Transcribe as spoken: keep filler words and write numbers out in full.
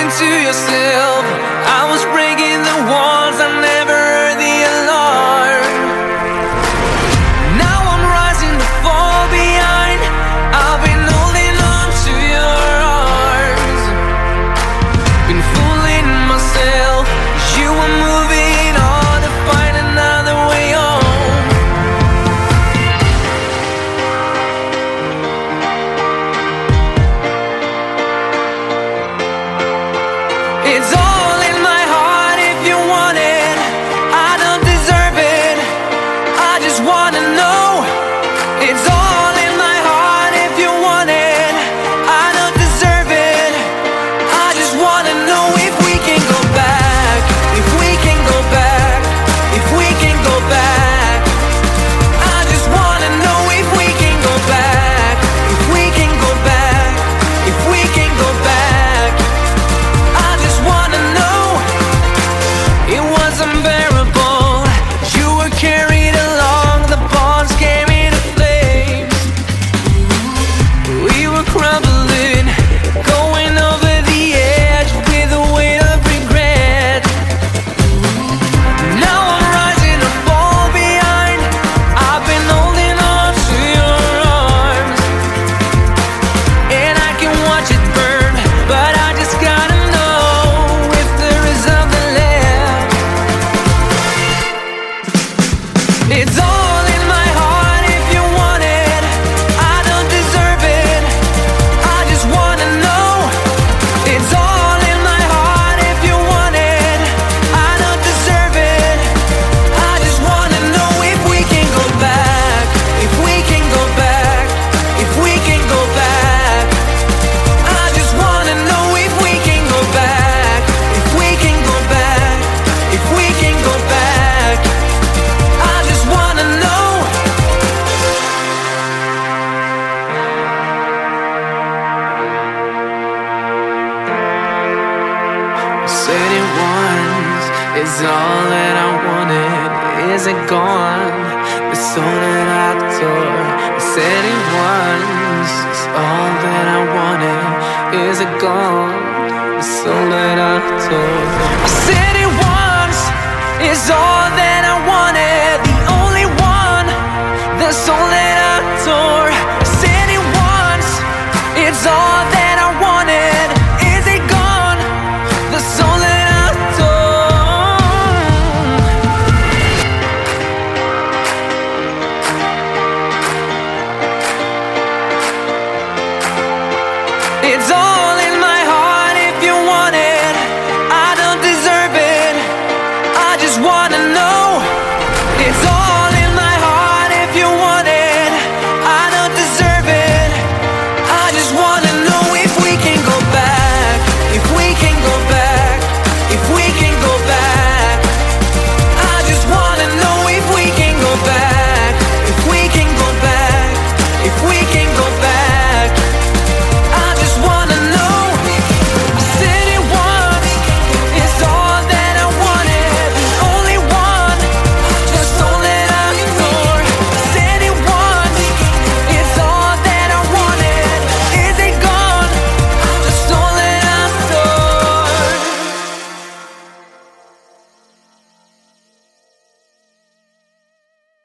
to yourself. I was breaking the walls, I never heard the alarm. Now I'm rising to fall behind. I've been holding on to your arms, been fooling myself. You were moving on to find another way home. It's all in my heart if you want it. I don't deserve it, I just wanna know. It's all in my heart if you want it. I don't deserve it, I just wanna know if we can go back. If we can go back, if we can go back. I just wanna know if we can go back. If we can go back, if we can go back. I just wanna know. It was unbearable. You were carried along, the bonds came into flames. We were crumbling, going over the edge with the weight of regret. Now I'm rising to fall behind. I've been holding on to your arms, and I can watch it burn, but I just gotta know if there is something left. It's all in my heart if you want it. I don't deserve it, I just wanna know. It's all in my heart if you want it. I don't deserve it, I just wanna know if we can go back. If we can go back, if we can go back. I just wanna know if we can go back. If we can go back, if we can go back. I just wanna know. Said it once, is all that I wanted. Is it gone? The soul that I tore. I said it once, is all that I wanted. Is it gone? The soul that I tore. I said it once, is all that I wanted. The only one, the soul that I tore. I said it once, it's all that I wanted. Is it gone? The soul that I tore. It's all